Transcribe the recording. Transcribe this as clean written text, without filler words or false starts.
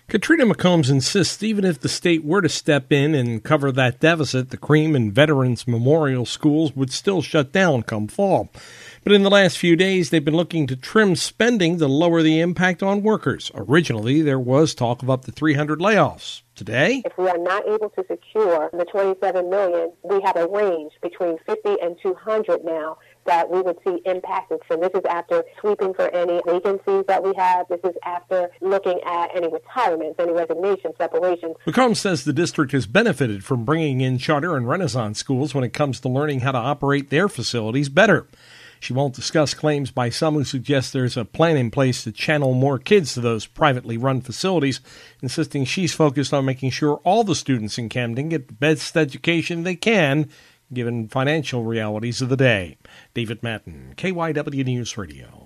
Katrina McCombs insists even if the state were to step in and cover that deficit, the Cream and Veterans Memorial Schools would still shut down come fall. But in the last few days, they've been looking to trim spending to lower the impact on workers. Originally, there was talk of up to 300 layoffs. Today, if we are not able to secure the $27 million, we have a range between 50 and 200 now that we would see impacted. So this is after sweeping for any vacancies that we have. This is after looking at any retirements, any resignations, separations. McCombs says the district has benefited from bringing in charter and Renaissance schools when it comes to learning how to operate their facilities better. She won't discuss claims by some who suggest there's a plan in place to channel more kids to those privately run facilities, insisting she's focused on making sure all the students in Camden get the best education they can, given financial realities of the day. David Matten, KYW News Radio.